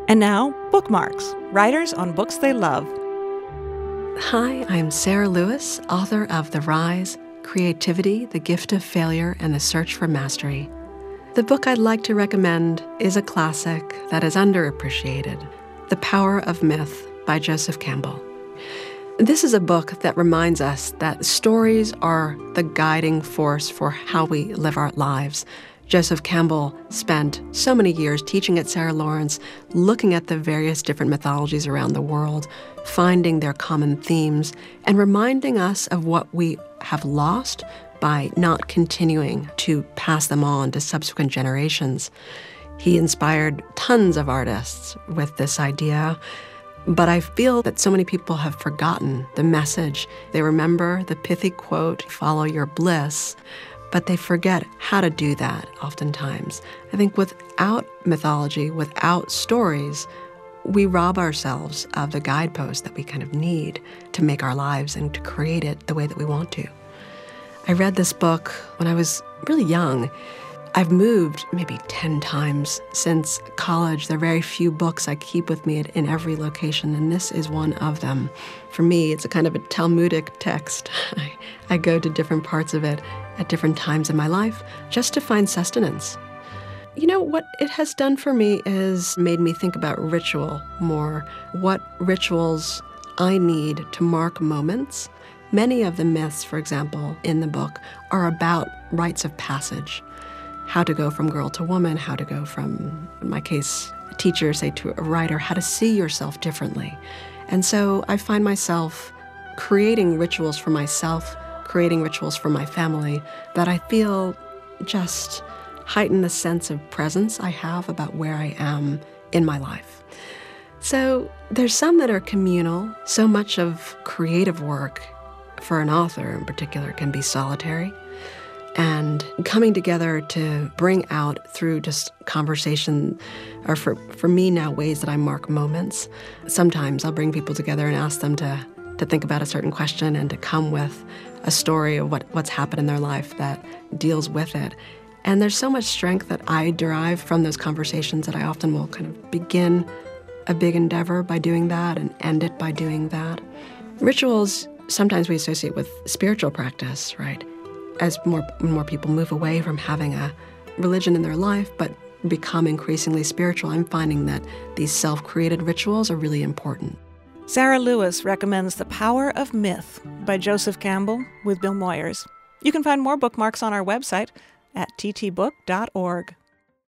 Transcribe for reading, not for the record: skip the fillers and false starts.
And now, Bookmarks, writers on books they love. Hi, I'm Sarah Lewis, author of The Rise, Creativity, The Gift of Failure, and the Search for Mastery. The book I'd like to recommend is a classic that is underappreciated, The Power of Myth by Joseph Campbell. This is a book that reminds us that stories are the guiding force for how we live our lives. Joseph Campbell spent so many years teaching at Sarah Lawrence, looking at the various different mythologies around the world, finding their common themes, and reminding us of what we have lost by not continuing to pass them on to subsequent generations. He inspired tons of artists with this idea, but I feel that so many people have forgotten the message. They remember the pithy quote, "Follow your bliss," but they forget how to do that oftentimes. I think without mythology, without stories, we rob ourselves of the guideposts that we kind of need to make our lives and to create it the way that we want to. I read this book when I was really young. I've moved maybe 10 times since college. There are very few books I keep with me in every location, and this is one of them. For me, it's a kind of a Talmudic text. I go to different parts of it at different times in my life just to find sustenance. You know, what it has done for me is made me think about ritual more, what rituals I need to mark moments. Many of the myths, for example, in the book are about rites of passage. How to go from girl to woman, how to go from, in my case, a teacher, say to a writer, how to see yourself differently. And so I find myself creating rituals for myself, creating rituals for my family that I feel just heighten the sense of presence I have about where I am in my life. So there's some that are communal. So much of creative work for an author in particular can be solitary. And coming together to bring out through just conversation are for me now ways that I mark moments. Sometimes I'll bring people together and ask them to think about a certain question and to come with a story of what's happened in their life that deals with it. And there's so much strength that I derive from those conversations that I often will kind of begin a big endeavor by doing that and end it by doing that. Rituals, sometimes we associate with spiritual practice, right? As more people move away from having a religion in their life but become increasingly spiritual, I'm finding that these self-created rituals are really important. Sarah Lewis recommends The Power of Myth by Joseph Campbell with Bill Moyers. You can find more bookmarks on our website at ttbook.org.